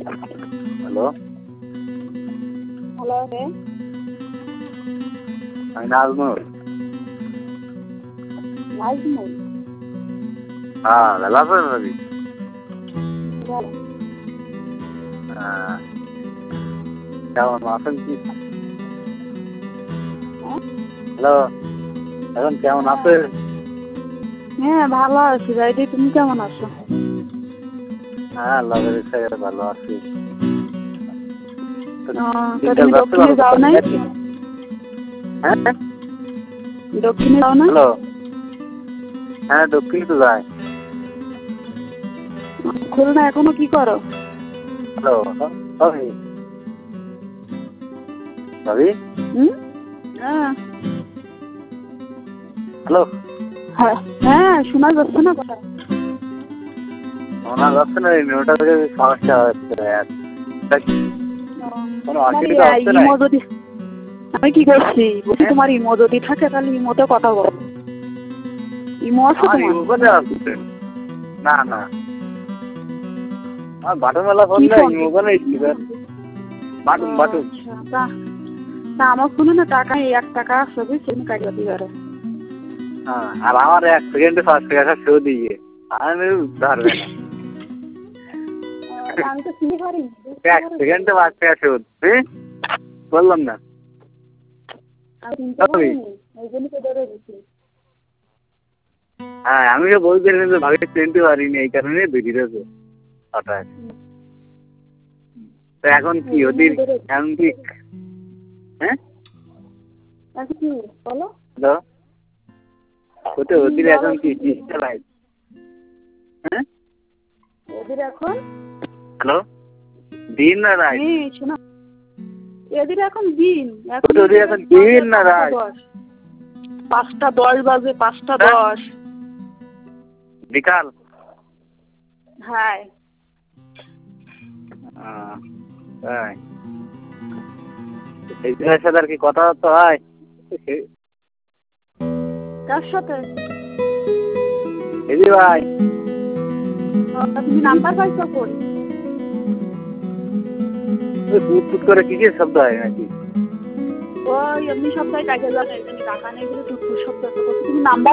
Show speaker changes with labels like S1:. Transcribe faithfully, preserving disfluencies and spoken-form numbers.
S1: Hello
S2: hello কে
S1: আমি নাজমুল।
S2: নাজমুল
S1: হ্যাঁ ভালো আছেন রবি?
S2: ভালো।
S1: হ্যাঁ কেমন আছেন কি? হ্যালো এখন কেমন আছেন?
S2: হ্যাঁ ভালো আছি ভাইদি, তুমি কেমন আছো?
S1: হ্যাঁ আল্লাহর ইচ্ছায় ভালো আছি।
S2: তা তুমি দক্ষিণে যাও নাই?
S1: হ্যাঁ
S2: দক্ষিণে যাও না?
S1: হ্যালো হ্যাঁ দক্ষিণে তো যায়।
S2: খুলনা এখনো কি করো?
S1: হ্যালো রবি রবি
S2: হুম হ্যাঁ
S1: হ্যালো
S2: হ্যাঁ হ্যাঁ শোনা যাচ্ছে না কথা।
S1: শোনা যাচ্ছে না, ওটা থেকে সমস্যা হচ্ছে। কোনো অসুবিধা হচ্ছে না?
S2: ইমো যদি আমি কি করছি বলছি, তোমার ইমো যদি থাকে তাহলে ইমোতে কথা বলো। ইমো আছে
S1: আমার
S2: তোমার?
S1: ইমো কোথায় আসছে? না না আমার বাটন মেলা ফোন
S2: কি
S1: না,
S2: ফোন?
S1: ইমো কোনে বাটন বাটন।
S2: আচ্ছা তা তা আমার ফোনে না টাকা নেই, এক টাকা আছে বুঝছি, আমি কাটিয়ে দিবারে।
S1: হ্যাঁ আর আমার এক সেকেন্ডে পাঁচ টাকা শো দিয়ে আমি ধরবে না।
S2: আমি তো চিনি পারি
S1: এক সেকেন্ডে পাঁচ টাকা শোধ বললাম না।
S2: আমি চিনতে পারিনি, ওই জন্য তো ধরে দিচ্ছি।
S1: হ্যাঁ আমিও বলছিলাম যে ভাবি চিনতে পারিনি, এই কারণে বেরিয়েছে হঠাৎ। তো এখন কি ওদের এখন কি? হ্যাঁ
S2: এখন কি বলো?
S1: হ্যালো ওদের ওদের এখন কি ডিজিটাল লাইফ? হ্যাঁ
S2: এদের এখন
S1: হ্যালো দিন না রাত?
S2: হ্যাঁ শোনা, এদের এখন দিন, এখন
S1: ওদের এখন দিন না রাত?
S2: পাঁচটা দশ বাজে, পাঁচটা দশ
S1: বিকাল।
S2: হ্যাঁ
S1: তাই এই দিনের সাথে আর কি কথাবার্তা হয়?
S2: কার সাথে?
S1: এই যে ভাই
S2: তুমি নাম্বার পাইছো কই?
S1: ওই পুট পুট করে কিসের শব্দ হয় নাকি?
S2: ওই এমনি সপ্তাহে কাজে যাবে, টাকা নেই বলে টুটপুর শব্দ। তুমি নাম্বার